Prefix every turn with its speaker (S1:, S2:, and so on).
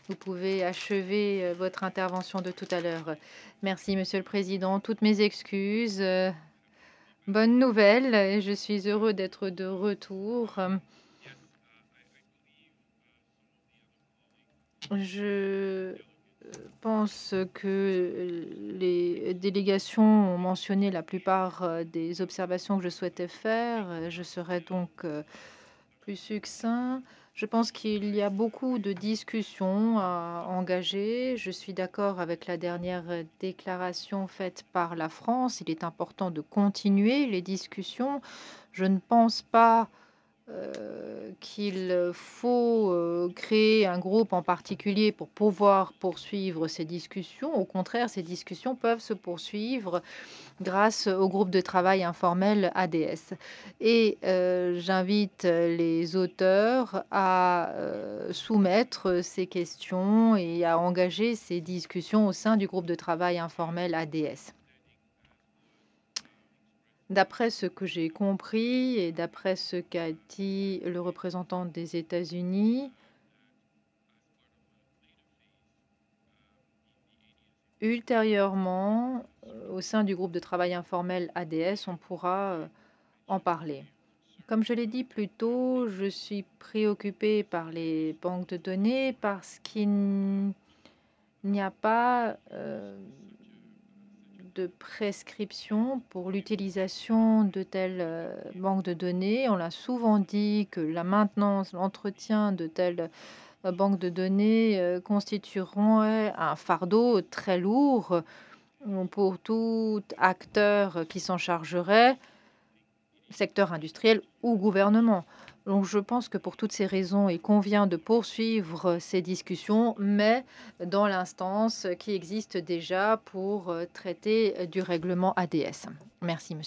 S1: Vous pouvez achever, votre intervention de tout à l'heure. Merci Monsieur le Président, toutes mes excuses, bonne nouvelle et je suis heureux d'être de retour. Je, pense que les délégations ont mentionné la plupart, des observations que je souhaitais faire. Je serai donc, plus succinct. Je pense qu'il y a beaucoup de discussions à engager. Je suis d'accord avec la dernière déclaration faite par la France. Il est important de continuer les discussions. Je ne pense pas qu'il faut créer un groupe en particulier pour pouvoir poursuivre ces discussions. Au contraire, ces discussions peuvent se poursuivre grâce au groupe de travail informel ADS. Et j'invite les auteurs à soumettre ces questions et à engager ces discussions au sein du groupe de travail informel ADS. D'après ce que j'ai compris et d'après ce qu'a dit le représentant des États-Unis, ultérieurement, au sein du groupe de travail informel ADS, on pourra en parler. Comme je l'ai dit plus tôt, je suis préoccupée par les banques de données parce qu'il n'y a pas de prescription pour l'utilisation de telles banques de données. On l'a souvent dit que la maintenance, l'entretien de telles banques de données constitueront un fardeau très lourd pour tout acteur qui s'en chargerait, secteur industriel ou gouvernement. Donc je pense que pour toutes ces raisons, il convient de poursuivre ces discussions, mais dans l'instance qui existe déjà pour traiter du règlement ADS. Merci, monsieur.